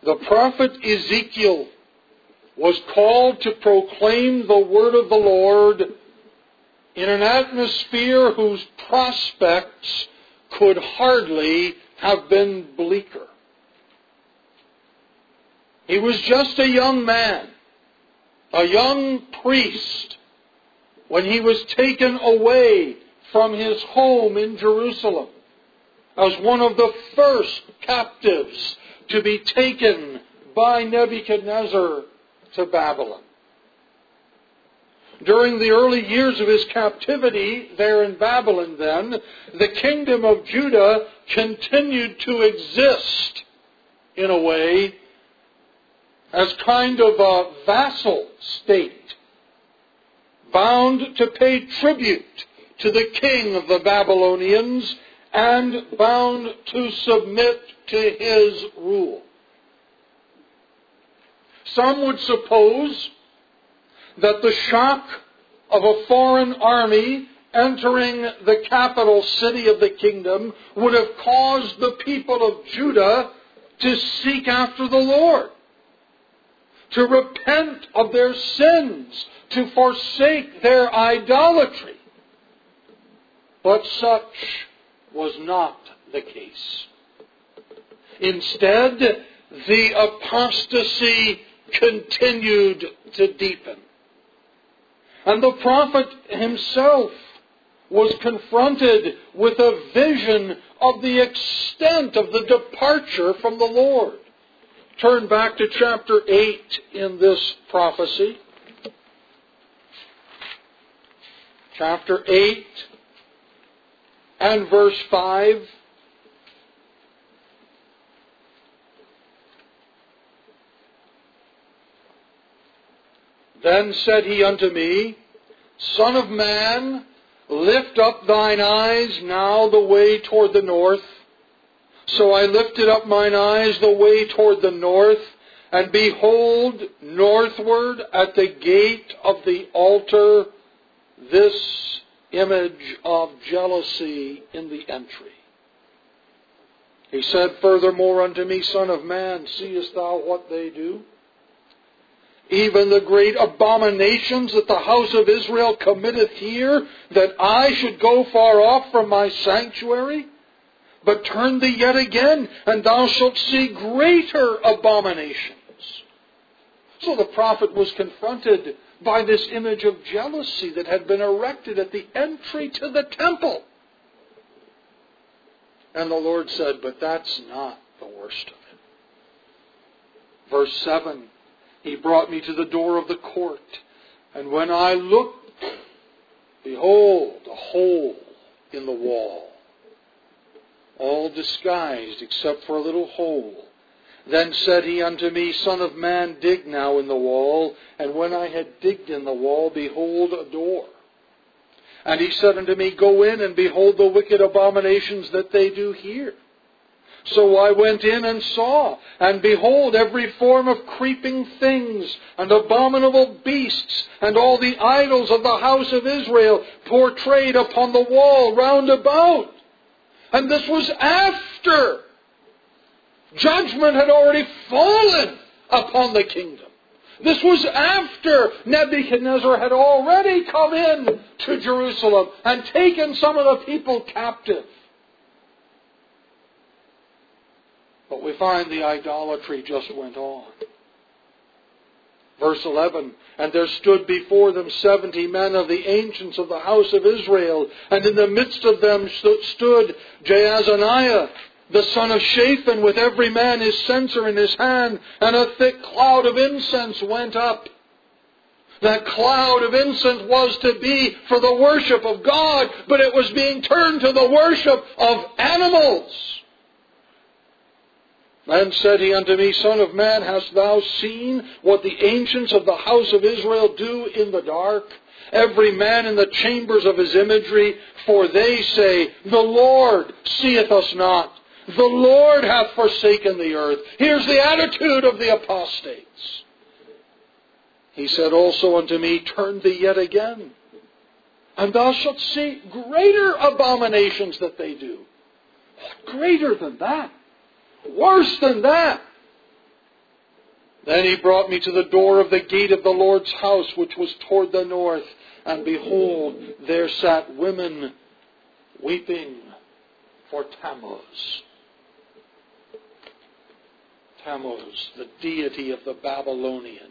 The prophet Ezekiel was called to proclaim the word of the Lord in an atmosphere whose prospects could hardly have been bleaker. He was just a young man, a young priest, when he was taken away from his home in Jerusalem as one of the first captives to be taken by Nebuchadnezzar to Babylon. During the early years of his captivity there in Babylon then, the kingdom of Judah continued to exist in a way as kind of a vassal state, bound to pay tribute to the king of the Babylonians and bound to submit to his rule. Some would suppose that the shock of a foreign army entering the capital city of the kingdom would have caused the people of Judah to seek after the Lord, to repent of their sins, to forsake their idolatry. But such was not the case. Instead, the apostasy continued to deepen. And the prophet himself was confronted with a vision of the extent of the departure from the Lord. Turn back to chapter 8 in this prophecy. Chapter 8 and verse 5. Then said he unto me, Son of man, lift up thine eyes now the way toward the north. So I lifted up mine eyes the way toward the north, and behold, northward at the gate of the altar, this image of jealousy in the entry. He said furthermore unto me, Son of man, seest thou what they do? Even the great abominations that the house of Israel committeth here, that I should go far off from my sanctuary? But turn thee yet again, and thou shalt see greater abominations. So the prophet was confronted by this image of jealousy that had been erected at the entry to the temple. And the Lord said, but that's not the worst of it. Verse 7, He brought me to the door of the court, and when I looked, behold, a hole in the wall, all disguised except for a little hole. Then said he unto me, Son of man, dig now in the wall. And when I had digged in the wall, behold, a door. And he said unto me, Go in, and behold the wicked abominations that they do here. So I went in and saw, and behold, every form of creeping things, and abominable beasts, and all the idols of the house of Israel portrayed upon the wall round about. And this was after judgment had already fallen upon the kingdom. This was after Nebuchadnezzar had already come in to Jerusalem and taken some of the people captive. But we find the idolatry just went on. Verse 11, And there stood before them 70 men of the ancients of the house of Israel, and in the midst of them stood Jaazaniah, the son of Shaphan, with every man his censer in his hand, and a thick cloud of incense went up. That cloud of incense was to be for the worship of God, but it was being turned to the worship of animals. Then said he unto me, Son of man, hast thou seen what the ancients of the house of Israel do in the dark? Every man in the chambers of his imagery, for they say, The Lord seeth us not. The Lord hath forsaken the earth. Here's the attitude of the apostates. He said also unto me, Turn thee yet again, and thou shalt see greater abominations that they do. What greater than that? Worse than that? Then he brought me to the door of the gate of the Lord's house, which was toward the north. And behold, there sat women weeping for Tammuz. Tammuz, the deity of the Babylonians.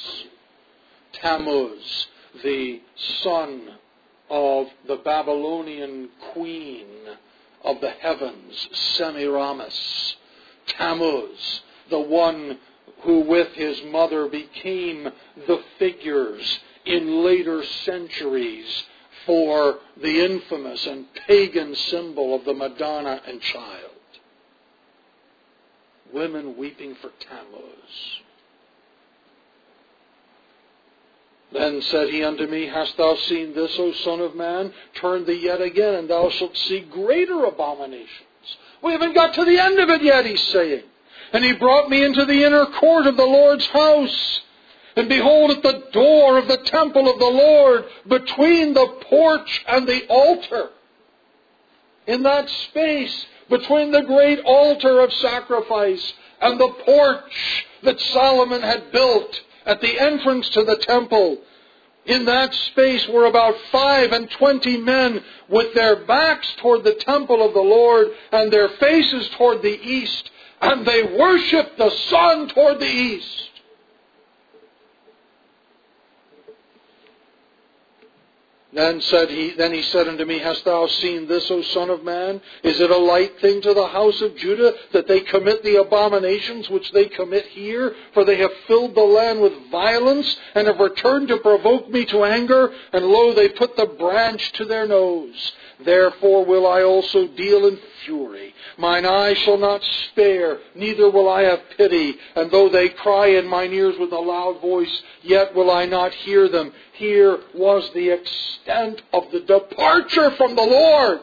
Tammuz, the son of the Babylonian queen of the heavens, Semiramis. Tammuz, the one who with his mother became the figures in later centuries for the infamous and pagan symbol of the Madonna and Child. Women weeping for Tammuz. Then said he unto me, Hast thou seen this, O son of man? Turn thee yet again, and thou shalt see greater abominations. We haven't got to the end of it yet, he's saying. And he brought me into the inner court of the Lord's house. And behold, at the door of the temple of the Lord, between the porch and the altar, in that space between the great altar of sacrifice and the porch that Solomon had built at the entrance to the temple, in that space were about 25 men with their backs toward the temple of the Lord and their faces toward the east, and they worshipped the sun toward the east. Then he said unto me, Hast thou seen this, O son of man? Is it a light thing to the house of Judah that they commit the abominations which they commit here? For they have filled the land with violence, and have returned to provoke me to anger, and lo, they put the branch to their nose. Therefore will I also deal in fury. Mine eye shall not spare, neither will I have pity. And though they cry in mine ears with a loud voice, yet will I not hear them. Here was the extent of the departure from the Lord.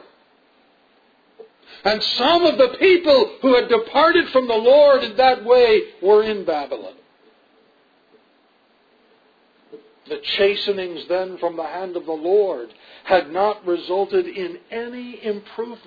And some of the people who had departed from the Lord in that way were in Babylon. The chastenings then from the hand of the Lord had not resulted in any improvement.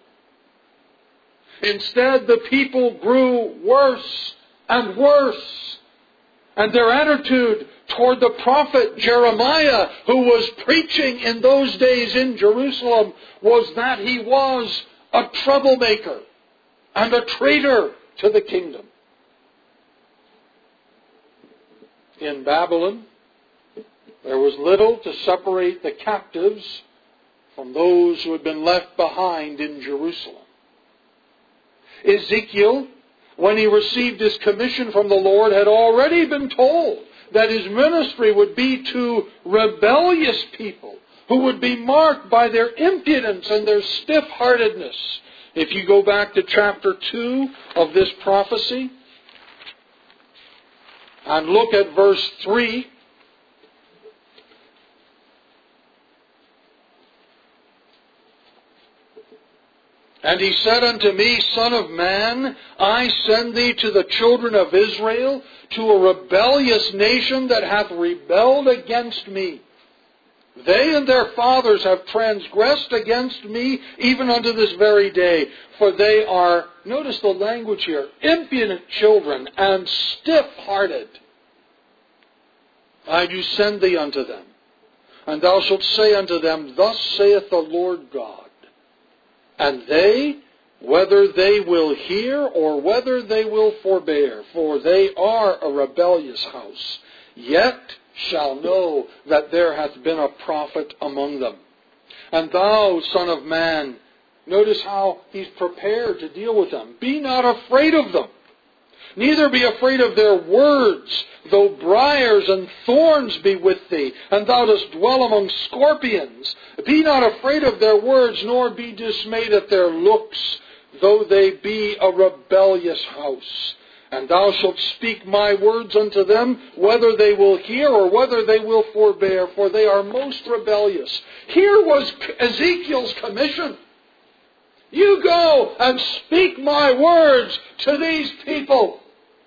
Instead, the people grew worse and worse. And their attitude toward the prophet Jeremiah, who was preaching in those days in Jerusalem, was that he was a troublemaker and a traitor to the kingdom. In Babylon, there was little to separate the captives from those who had been left behind in Jerusalem. Ezekiel, when he received his commission from the Lord, had already been told that his ministry would be to rebellious people who would be marked by their impudence and their stiff-heartedness. If you go back to chapter 2 of this prophecy and look at verse 3, and he said unto me, Son of man, I send thee to the children of Israel, to a rebellious nation that hath rebelled against me. They and their fathers have transgressed against me even unto this very day. For they are, notice the language here, impudent children and stiff-hearted. I do send thee unto them. And thou shalt say unto them, Thus saith the Lord God. And they, whether they will hear or whether they will forbear, for they are a rebellious house, yet shall know that there hath been a prophet among them. And thou, son of man, notice how he's prepared to deal with them. Be not afraid of them. Neither be afraid of their words, though briars and thorns be with thee, and thou dost dwell among scorpions. Be not afraid of their words, nor be dismayed at their looks, though they be a rebellious house. And thou shalt speak my words unto them, whether they will hear or whether they will forbear, for they are most rebellious. Here was Ezekiel's commission. You go and speak my words to these people.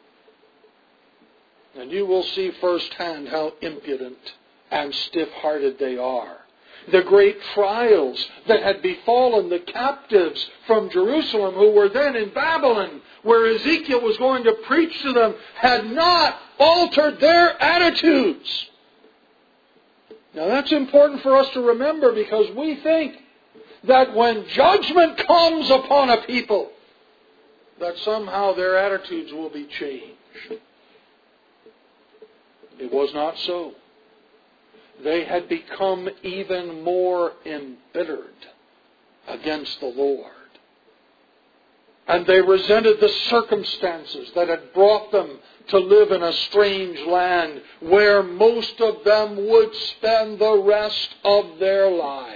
And you will see firsthand how impudent and stiff-hearted they are. The great trials that had befallen the captives from Jerusalem who were then in Babylon where Ezekiel was going to preach to them had not altered their attitudes. Now that's important for us to remember, because we think that when judgment comes upon a people, that somehow their attitudes will be changed. It was not so. They had become even more embittered against the Lord. And they resented the circumstances that had brought them to live in a strange land where most of them would spend the rest of their lives.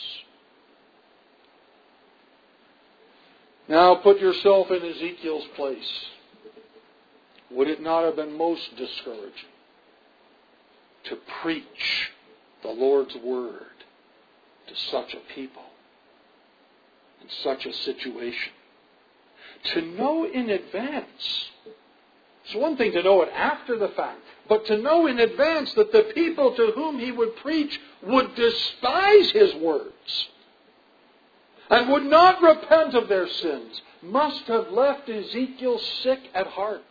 Now put yourself in Ezekiel's place. Would it not have been most discouraging to preach the Lord's Word to such a people in such a situation? To know in advance. It's one thing to know it after the fact, but to know in advance that the people to whom he would preach would despise his words and would not repent of their sins must have left Ezekiel sick at heart.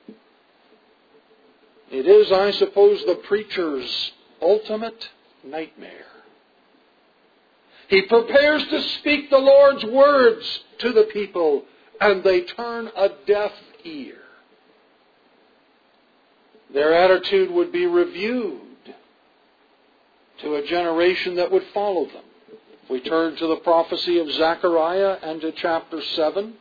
It is, I suppose, the preacher's ultimate nightmare. He prepares to speak the Lord's words to the people, and they turn a deaf ear. Their attitude would be reviewed to a generation that would follow them. We turn to the prophecy of Zechariah and to chapter 7.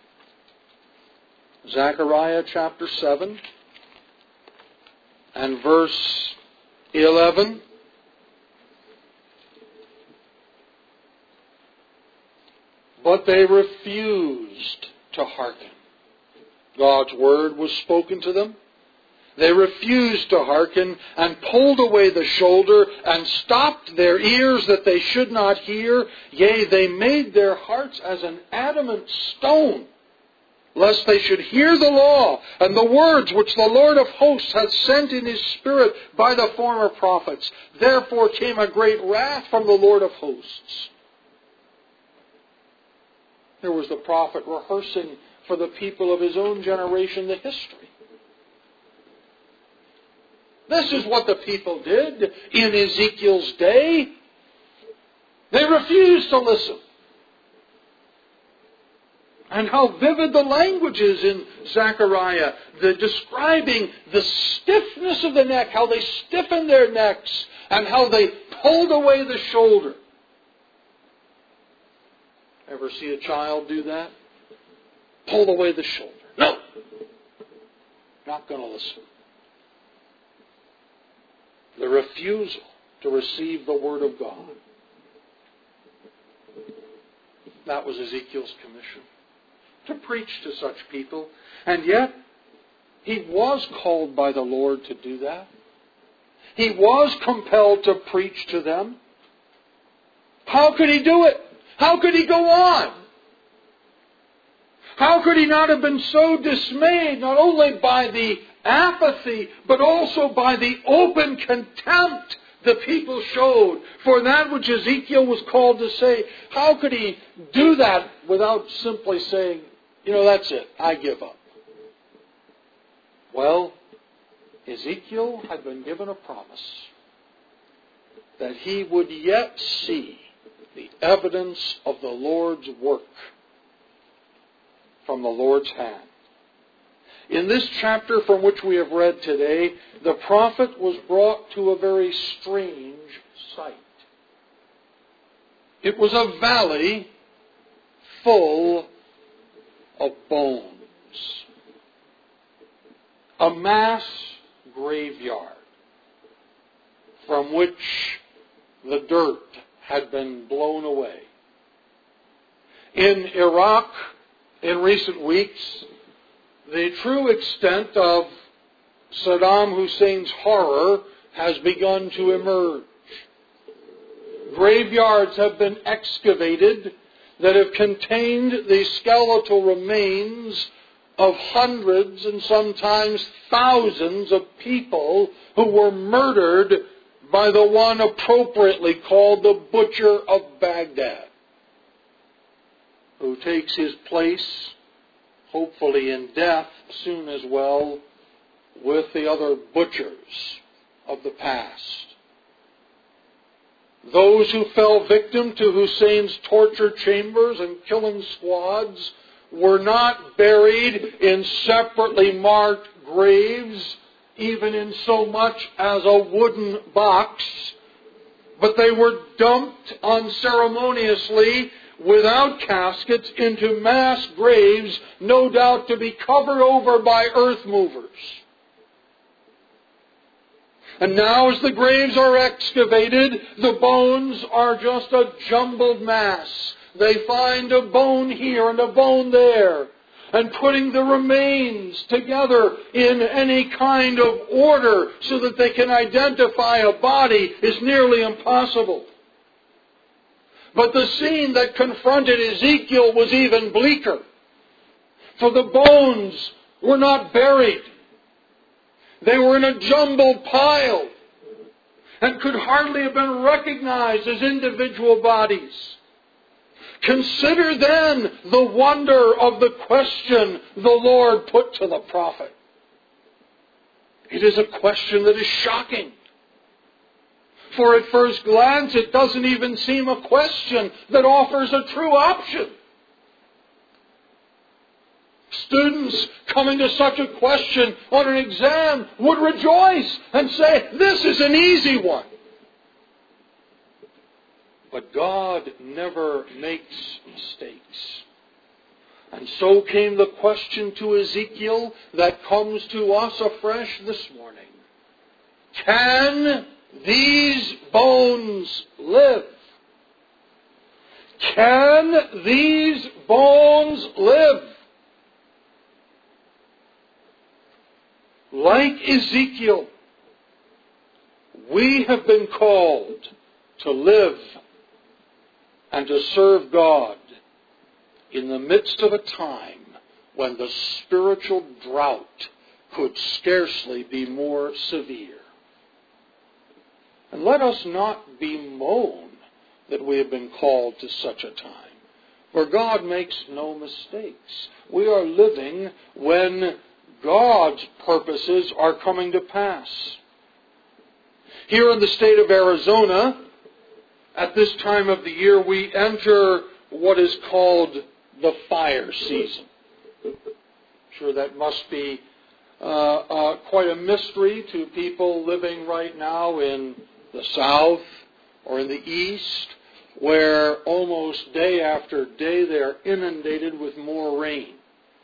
Zechariah chapter 7 and verse 11. But they refused to hearken. God's word was spoken to them. They refused to hearken and pulled away the shoulder and stopped their ears that they should not hear. Yea, they made their hearts as an adamant stone, lest they should hear the law and the words which the Lord of hosts hath sent in his Spirit by the former prophets. Therefore came a great wrath from the Lord of hosts. There was the prophet rehearsing for the people of his own generation the history. This is what the people did in Ezekiel's day. They refused to listen. And how vivid the language is in Zechariah, describing the stiffness of the neck, how they stiffened their necks, and how they pulled away the shoulder. Ever see a child do that? Pull away the shoulder. No! Not going to listen. The refusal to receive the Word of God. That was Ezekiel's commission. To preach to such people. And yet, he was called by the Lord to do that. He was compelled to preach to them. How could he do it? How could he go on? How could he not have been so dismayed, not only by the apathy, but also by the open contempt the people showed for that which Ezekiel was called to say? How could he do that without simply saying, that's it, I give up? Well, Ezekiel had been given a promise that he would yet see the evidence of the Lord's work from the Lord's hand. In this chapter from which we have read today, the prophet was brought to a very strange sight. It was a valley full of bones. A mass graveyard from which the dirt had been blown away. In Iraq, in recent weeks, the true extent of Saddam Hussein's horror has begun to emerge. Graveyards have been excavated that have contained the skeletal remains of hundreds and sometimes thousands of people who were murdered by the one appropriately called the Butcher of Baghdad, who takes his place hopefully in death soon as well, with the other butchers of the past. Those who fell victim to Hussein's torture chambers and killing squads were not buried in separately marked graves, even in so much as a wooden box, but they were dumped unceremoniously without caskets into mass graves, no doubt to be covered over by earth movers. And now as the graves are excavated, the bones are just a jumbled mass. They find a bone here and a bone there. And putting the remains together in any kind of order so that they can identify a body is nearly impossible. But the scene that confronted Ezekiel was even bleaker. For the bones were not buried. They were in a jumbled pile and could hardly have been recognized as individual bodies. Consider then the wonder of the question the Lord put to the prophet. It is a question that is shocking. For at first glance, it doesn't even seem a question that offers a true option. Students coming to such a question on an exam would rejoice and say, this is an easy one. But God never makes mistakes. And so came the question to Ezekiel that comes to us afresh this morning. Can these bones live? Can these bones live? Like Ezekiel, we have been called to live and to serve God in the midst of a time when the spiritual drought could scarcely be more severe. And let us not bemoan that we have been called to such a time, for God makes no mistakes. We are living when God's purposes are coming to pass. Here in the state of Arizona, at this time of the year, we enter what is called the fire season. I'm sure that must be quite a mystery to people living right now in the South or in the East, where almost day after day they are inundated with more rain.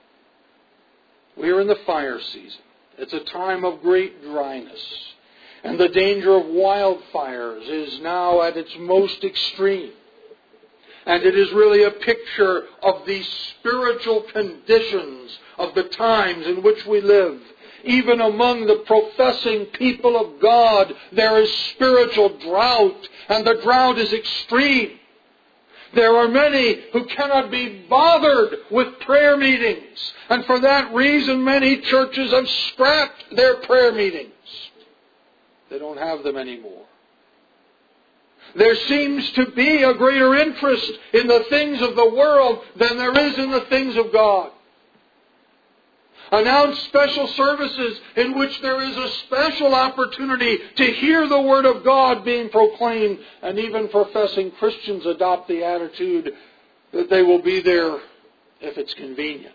We are in the fire season. It's a time of great dryness. And the danger of wildfires is now at its most extreme. And it is really a picture of the spiritual conditions of the times in which we live. Even among the professing people of God, there is spiritual drought, and the drought is extreme. There are many who cannot be bothered with prayer meetings. And for that reason, many churches have scrapped their prayer meetings. They don't have them anymore. There seems to be a greater interest in the things of the world than there is in the things of God. Announce special services in which there is a special opportunity to hear the Word of God being proclaimed, and even professing Christians adopt the attitude that they will be there if it's convenient.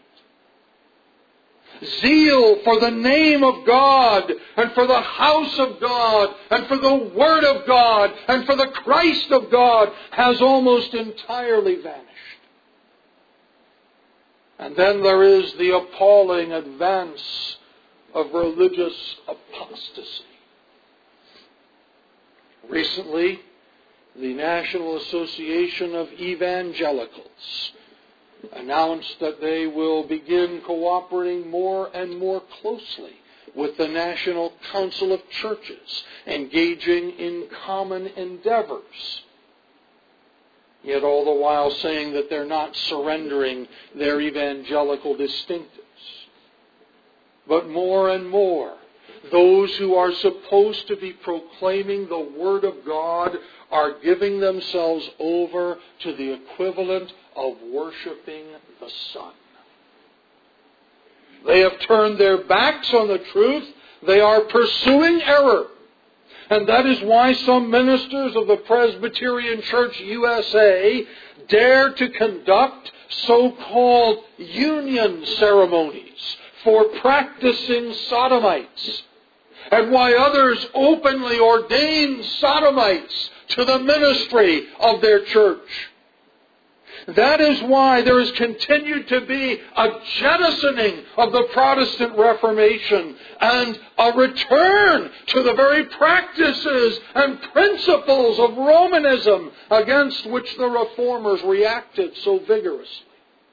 Zeal for the name of God, and for the house of God, and for the Word of God, and for the Christ of God has almost entirely vanished. And then there is the appalling advance of religious apostasy. Recently, the National Association of Evangelicals announced that they will begin cooperating more and more closely with the National Council of Churches, engaging in common endeavors. Yet all the while saying that they're not surrendering their evangelical distinctives. But more and more, those who are supposed to be proclaiming the Word of God are giving themselves over to the equivalent of worshiping the sun. They have turned their backs on the truth. They are pursuing error. And that is why some ministers of the Presbyterian Church USA dare to conduct so-called union ceremonies for practicing sodomites, and why others openly ordain sodomites to the ministry of their church. That is why there has continued to be a jettisoning of the Protestant Reformation and a return to the very practices and principles of Romanism against which the Reformers reacted so vigorously.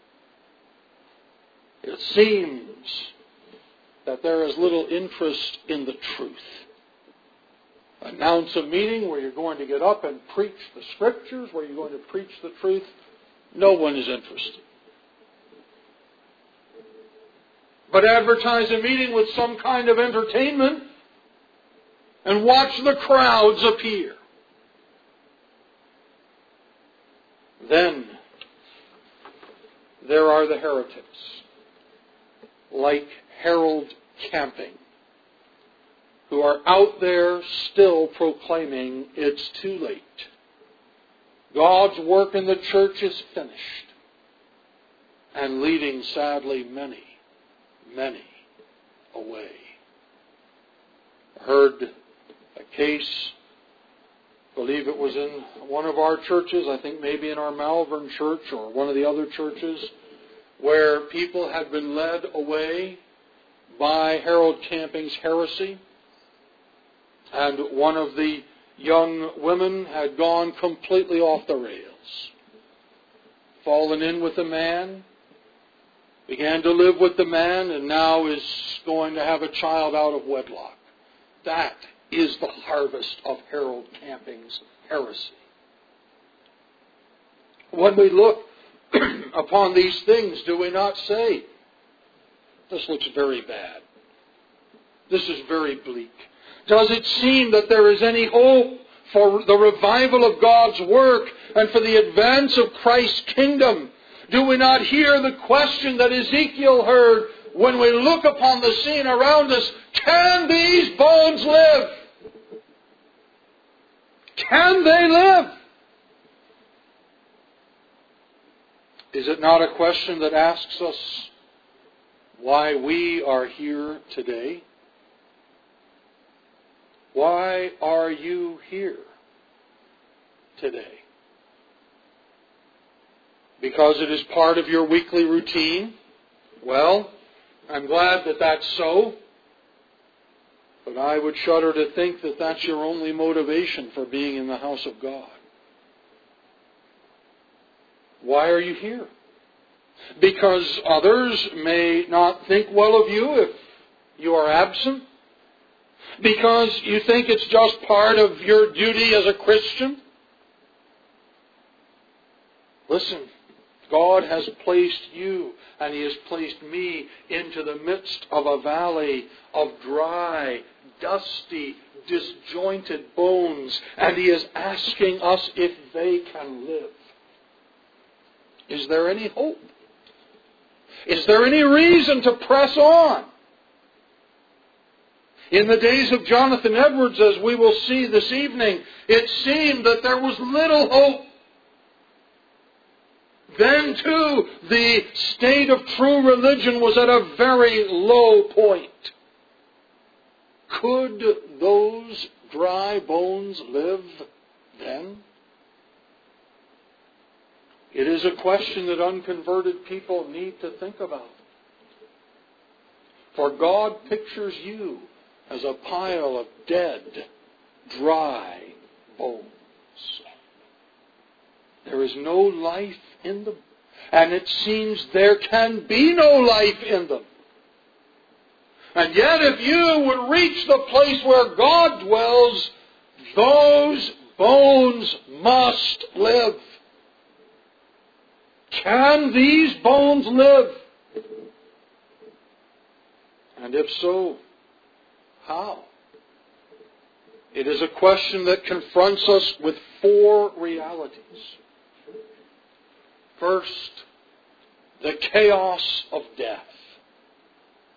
It seems that there is little interest in the truth. Announce a meeting where you're going to get up and preach the Scriptures, where you're going to preach the truth. No one is interested. But advertise a meeting with some kind of entertainment and watch the crowds appear. Then there are the heretics, like Harold Camping, who are out there still proclaiming it's too late. God's work in the church is finished, and leading, sadly, many, many away. I heard a case, I believe it was in one of our churches, I think maybe in our Malvern church or one of the other churches, where people had been led away by Harold Camping's heresy, and one of the young women had gone completely off the rails, fallen in with the man, began to live with the man, and now is going to have a child out of wedlock. That is the harvest of Harold Camping's heresy. When we look upon these things, do we not say, this looks very bad. This is very bleak. Does it seem that there is any hope for the revival of God's work and for the advance of Christ's kingdom? Do we not hear the question that Ezekiel heard when we look upon the scene around us? Can these bones live? Can they live? Is it not a question that asks us why we are here today? Why are you here today? Because it is part of your weekly routine? Well, I'm glad that that's so. But I would shudder to think that that's your only motivation for being in the house of God. Why are you here? Because others may not think well of you if you are absent? Because you think it's just part of your duty as a Christian? Listen, God has placed you and He has placed me into the midst of a valley of dry, dusty, disjointed bones, and He is asking us if they can live. Is there any hope? Is there any reason to press on? In the days of Jonathan Edwards, as we will see this evening, it seemed that there was little hope. Then, too, the state of true religion was at a very low point. Could those dry bones live then? It is a question that unconverted people need to think about. For God pictures you as a pile of dead, dry bones. There is no life in them. And it seems there can be no life in them. And yet if you would reach the place where God dwells, those bones must live. Can these bones live? And if so, how? It is a question that confronts us with four realities. First, the chaos of death.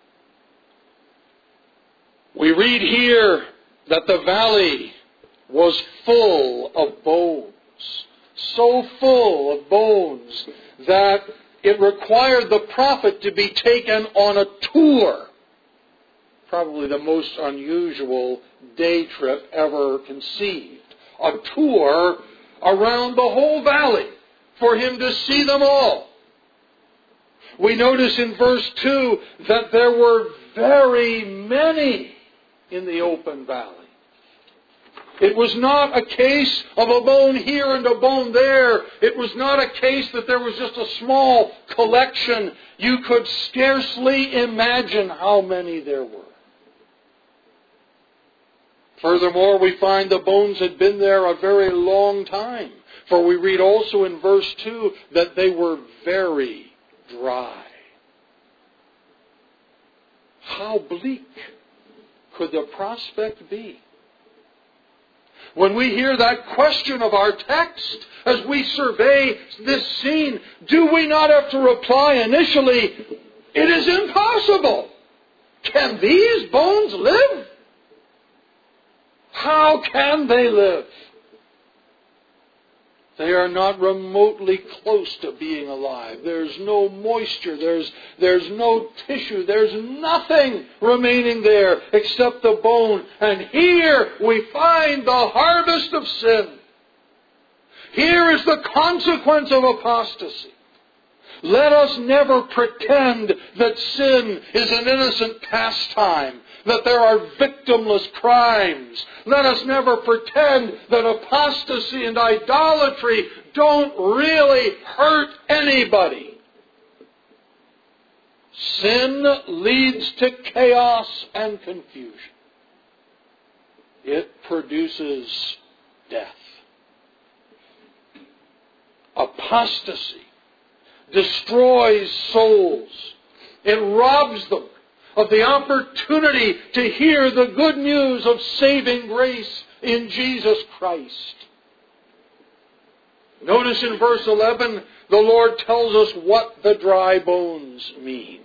We read here that the valley was full of bones. So full of bones that it required the prophet to be taken on a tour. Probably the most unusual day trip ever conceived. A tour around the whole valley for him to see them all. We notice in verse 2 that there were very many in the open valley. It was not a case of a bone here and a bone there. It was not a case that there was just a small collection. You could scarcely imagine how many there were. Furthermore, we find the bones had been there a very long time. For we read also in verse 2 that they were very dry. How bleak could the prospect be? When we hear that question of our text, as we survey this scene, do we not have to reply initially, it is impossible. Can these bones live? How can they live? They are not remotely close to being alive. There's no moisture. There's no tissue. There's nothing remaining there except the bone. And here we find the harvest of sin. Here is the consequence of apostasy. Let us never pretend that sin is an innocent pastime, that there are victimless crimes. Let us never pretend that apostasy and idolatry don't really hurt anybody. Sin leads to chaos and confusion. It produces death. Apostasy destroys souls. It robs them of the opportunity to hear the good news of saving grace in Jesus Christ. Notice in verse 11, the Lord tells us what the dry bones mean.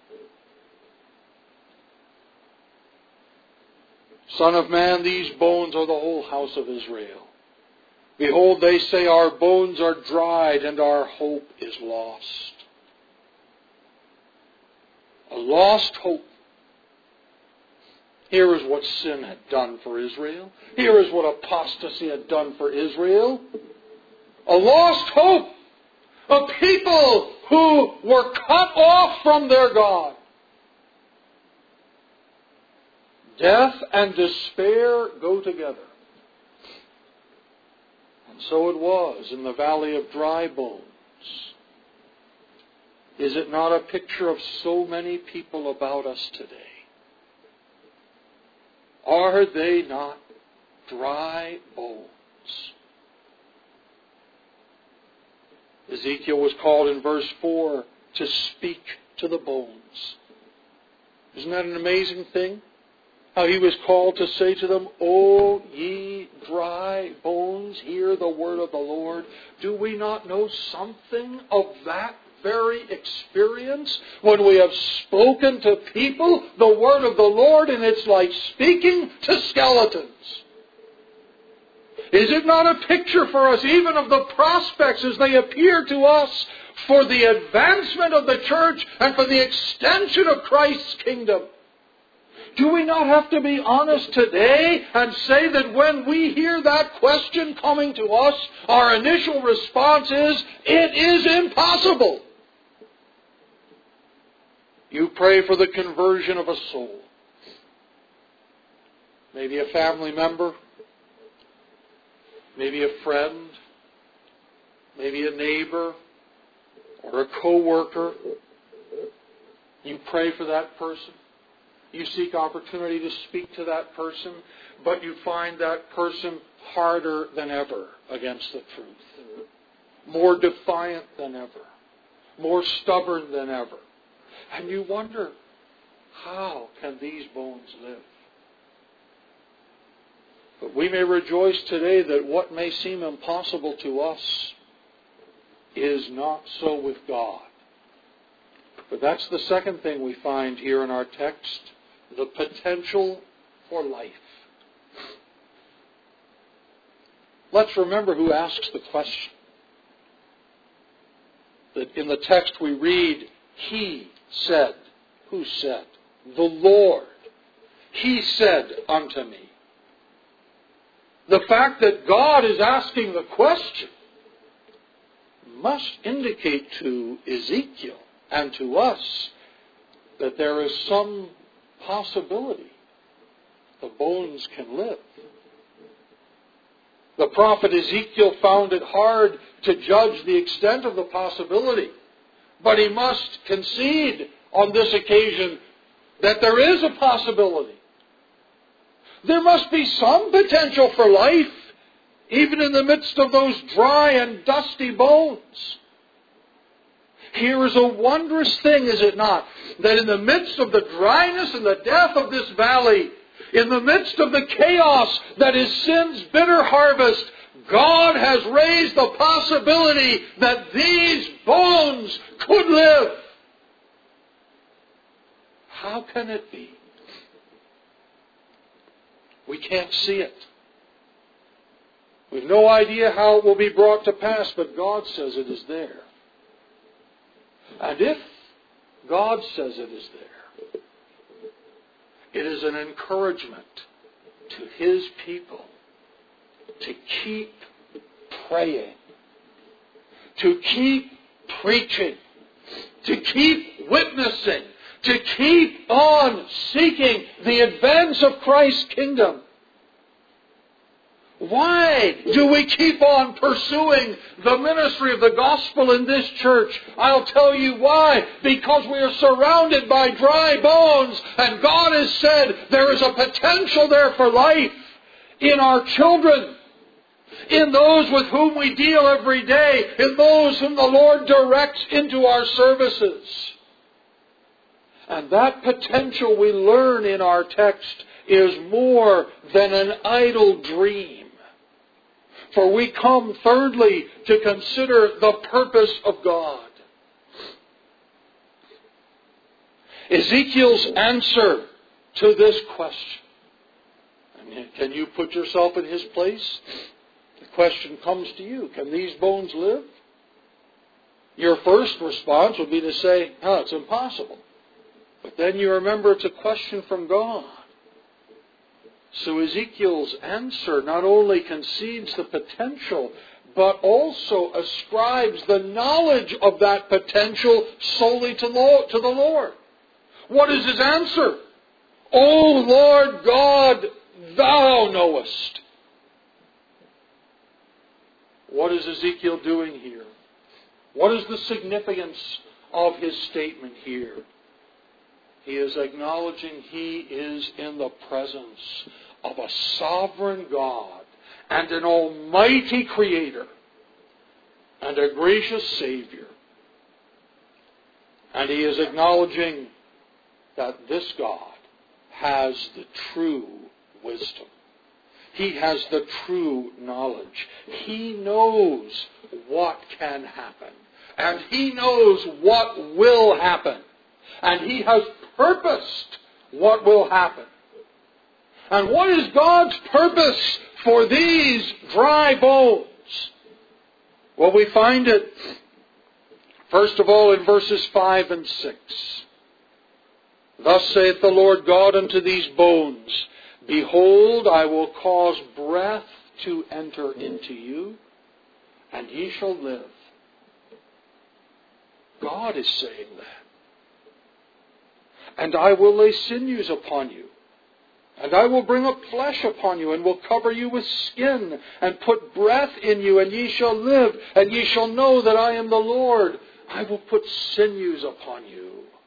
Son of man, these bones are the whole house of Israel. Behold, they say, our bones are dried and our hope is lost. A lost hope. Here is what sin had done for Israel. Here is what apostasy had done for Israel. A lost hope. A people who were cut off from their God. Death and despair go together. And so it was in the valley of dry bones. Is it not a picture of so many people about us today? Are they not dry bones? Ezekiel was called in verse 4 to speak to the bones. Isn't that an amazing thing? How he was called to say to them, O ye dry bones, hear the word of the Lord. Do we not know something of that very experience when we have spoken to people the word of the Lord, and it's like speaking to skeletons? Is it not a picture for us even of the prospects as they appear to us for the advancement of the church and for the extension of Christ's kingdom? Do we not have to be honest today and say that when we hear that question coming to us, our initial response is, it is impossible. You pray for the conversion of a soul. Maybe a family member, maybe a friend, maybe a neighbor, or a co-worker. You pray for that person. You seek opportunity to speak to that person, but you find that person harder than ever against the truth. More defiant than ever. More stubborn than ever. And you wonder, how can these bones live? But we may rejoice today that what may seem impossible to us is not so with God. But that's the second thing we find here in our text. The potential for life. Let's remember who asks the question. That in the text we read, He said. Who said? The Lord. He said unto me. The fact that God is asking the question must indicate to Ezekiel and to us that there is some possibility the bones can live. The prophet Ezekiel found it hard to judge the extent of the possibility, but he must concede on this occasion that there is a possibility. There must be some potential for life, even in the midst of those dry and dusty bones. Here is a wondrous thing, is it not? That in the midst of the dryness and the death of this valley, in the midst of the chaos that is sin's bitter harvest, God has raised the possibility that these bones could live. How can it be? We can't see it. We have no idea how it will be brought to pass, but God says it is there. And if God says it is there, it is an encouragement to His people to keep praying, to keep preaching, to keep witnessing, to keep on seeking the advance of Christ's kingdom. Why do we keep on pursuing the ministry of the gospel in this church? I'll tell you why. Because we are surrounded by dry bones, and God has said there is a potential there for life in our children, in those with whom we deal every day, in those whom the Lord directs into our services. And that potential, we learn in our text, is more than an idle dream. For we come, thirdly, to consider the purpose of God. Ezekiel's answer to this question. I mean, can you put yourself in his place? The question comes to you. Can these bones live? Your first response would be to say, oh, it's impossible. But then you remember it's a question from God. So Ezekiel's answer not only concedes the potential, but also ascribes the knowledge of that potential solely to the Lord. What is his answer? O Lord God, Thou knowest. What is Ezekiel doing here? What is the significance of his statement here? He is acknowledging he is in the presence of a sovereign God and an almighty Creator and a gracious Savior. And he is acknowledging that this God has the true wisdom. He has the true knowledge. He knows what can happen. And He knows what will happen. And He has purposed what will happen. And what is God's purpose for these dry bones? Well, we find it, first of all, in verses 5 and 6. Thus saith the Lord God unto these bones, Behold, I will cause breath to enter into you, and ye shall live. God is saying that. And I will lay sinews upon you, and I will bring up flesh upon you, and will cover you with skin, and put breath in you, and ye shall live, and ye shall know that I am the Lord. I will put sinews upon you.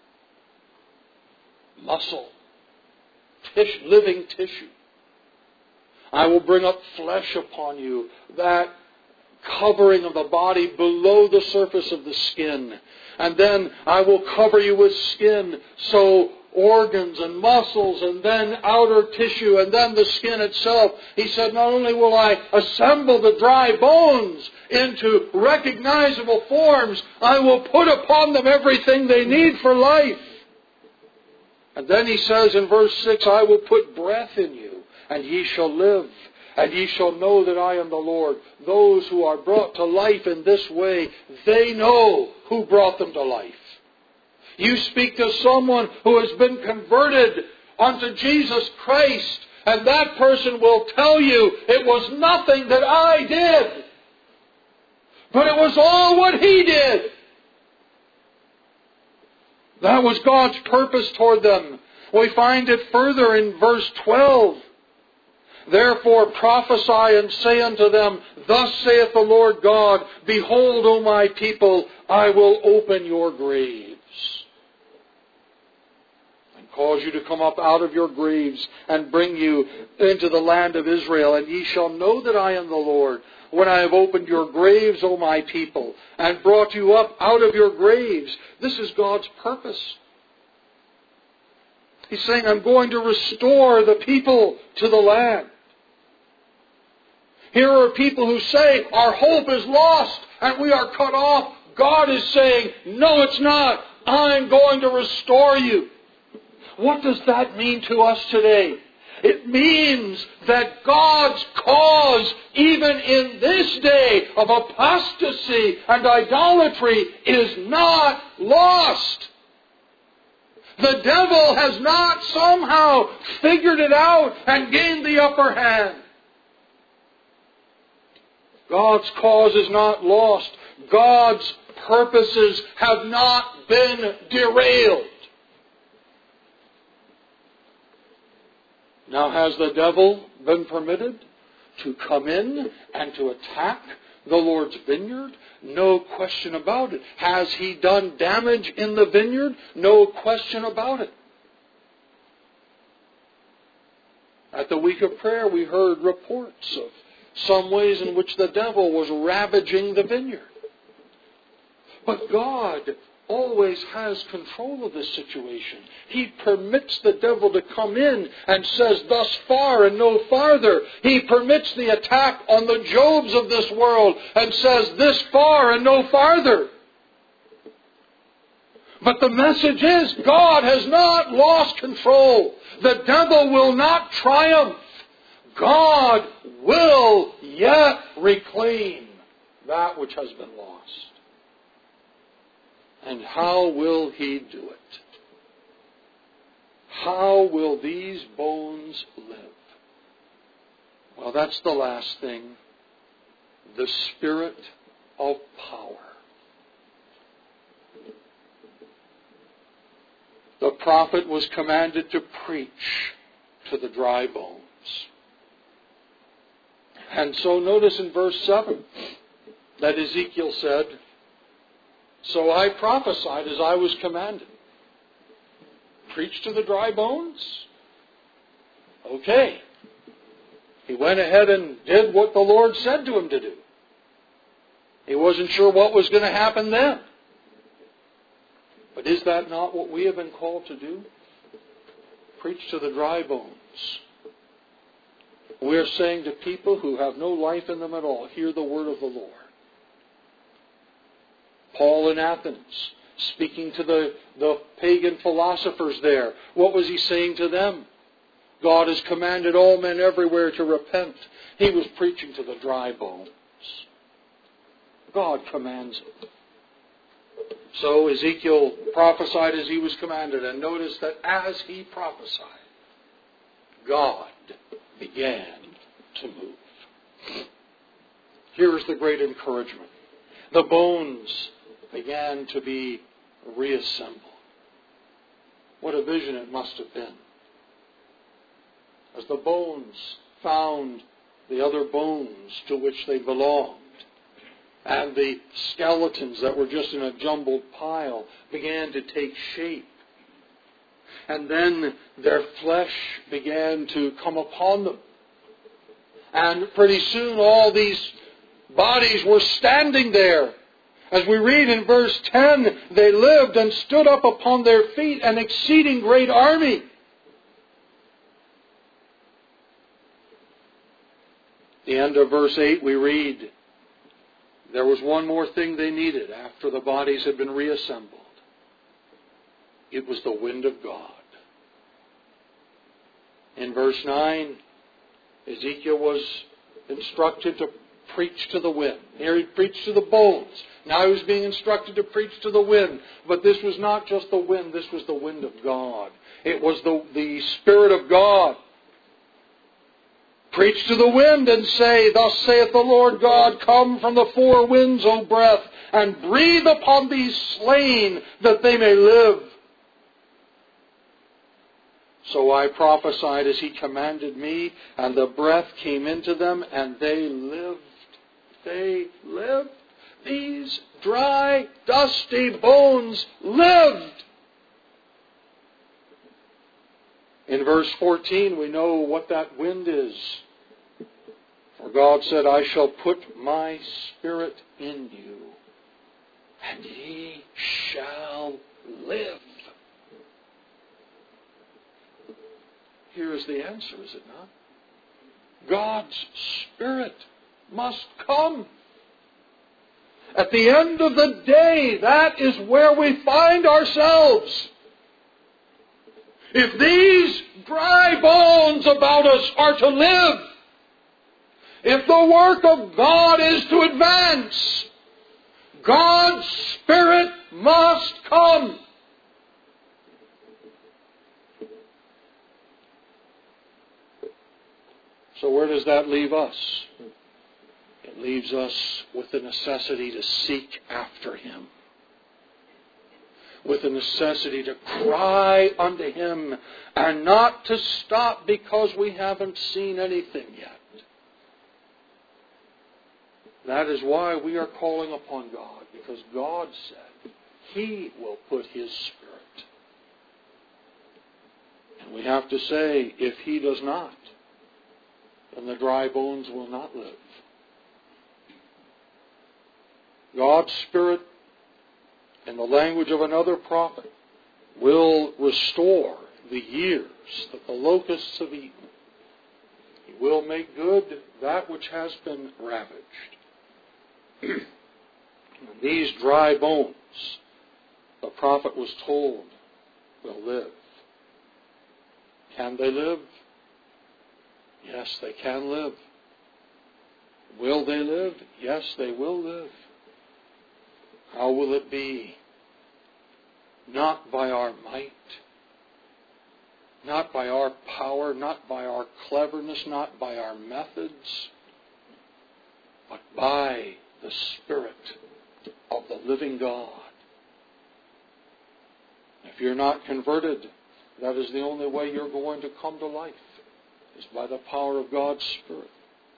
Muscle. Living tissue. I will bring up flesh upon you, that covering of the body below the surface of the skin. And then I will cover you with skin, so organs and muscles, and then outer tissue, and then the skin itself. He said, not only will I assemble the dry bones into recognizable forms, I will put upon them everything they need for life. And then he says in verse 6, I will put breath in you, and ye shall live, and ye shall know that I am the Lord. Those who are brought to life in this way, they know who brought them to life. You speak to someone who has been converted unto Jesus Christ, and that person will tell you, it was nothing that I did, but it was all what He did. That was God's purpose toward them. We find it further in verse 12. Therefore prophesy and say unto them, Thus saith the Lord God, Behold, O my people, I will open your graves, and cause you to come up out of your graves, and bring you into the land of Israel. And ye shall know that I am the Lord, when I have opened your graves, O my people, and brought you up out of your graves. This is God's purpose. He's saying, I'm going to restore the people to the land. Here are people who say, our hope is lost and we are cut off. God is saying, no, it's not. I'm going to restore you. What does that mean to us today? It means that God's cause, even in this day of apostasy and idolatry, is not lost. The devil has not somehow figured it out and gained the upper hand. God's cause is not lost. God's purposes have not been derailed. Now, has the devil been permitted to come in and to attack the Lord's vineyard? No question about it. Has he done damage in the vineyard? No question about it. At the week of prayer, we heard reports of some ways in which the devil was ravaging the vineyard. But God always has control of this situation. He permits the devil to come in and says, thus far and no farther. He permits the attack on the Jobs of this world and says, this far and no farther. But the message is, God has not lost control. The devil will not triumph. God will yet reclaim that which has been lost. And how will He do it? How will these bones live? Well, that's the last thing. The Spirit of power. The prophet was commanded to preach to the dry bones. And so notice in verse 7 that Ezekiel said, so I prophesied as I was commanded. Preach to the dry bones? Okay. He went ahead and did what the Lord said to him to do. He wasn't sure what was going to happen then. But is that not what we have been called to do? Preach to the dry bones. We're saying to people who have no life in them at all, hear the word of the Lord. Paul in Athens, speaking to the pagan philosophers there, what was he saying to them? God has commanded all men everywhere to repent. He was preaching to the dry bones. God commands it. So Ezekiel prophesied as he was commanded, and notice that as he prophesied, God began to move. Here's the great encouragement. The bones began to be reassembled. What a vision it must have been. As the bones found the other bones to which they belonged, and the skeletons that were just in a jumbled pile began to take shape. And then their flesh began to come upon them. And pretty soon all these bodies were standing there. As we read in verse 10, they lived and stood up upon their feet, an exceeding great army. The end of verse 8 we read, there was one more thing they needed after the bodies had been reassembled. It was the wind of God. In verse 9, Ezekiel was instructed to preach to the wind. Here he preached to the bones. Now he was being instructed to preach to the wind. But this was not just the wind, this was the wind of God. It was the Spirit of God. Preach to the wind and say, Thus saith the Lord God, Come from the four winds, O breath, and breathe upon these slain, that they may live. So I prophesied as he commanded me, and the breath came into them, and they lived. They lived. These dry, dusty bones lived. In verse 14, we know what that wind is. For God said, I shall put my Spirit in you, and ye shall live. Here is the answer, is it not? God's Spirit must come. At the end of the day, that is where we find ourselves. If these dry bones about us are to live, if the work of God is to advance, God's Spirit must come. So where does that leave us? It leaves us with the necessity to seek after Him. With the necessity to cry unto Him and not to stop because we haven't seen anything yet. That is why we are calling upon God, because God said He will put His Spirit. And we have to say, if He does not, then the dry bones will not live. God's Spirit, in the language of another prophet, will restore the years that the locusts have eaten. He will make good that which has been ravaged. These dry bones, the prophet was told, will live. Can they live? Yes, they can live. Will they live? Yes, they will live. How will it be? Not by our might, not by our power, not by our cleverness, not by our methods, but by the Spirit of the living God. If you're not converted, that is the only way you're going to come to life, is by the power of God's Spirit.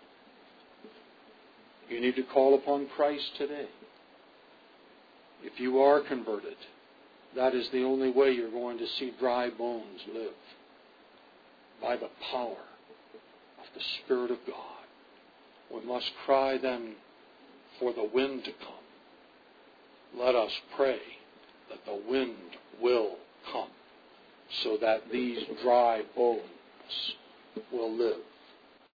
You need to call upon Christ today. If you are converted, that is the only way you're going to see dry bones live, by the power of the Spirit of God. We must cry then for the wind to come. Let us pray that the wind will come, so that these dry bones will live.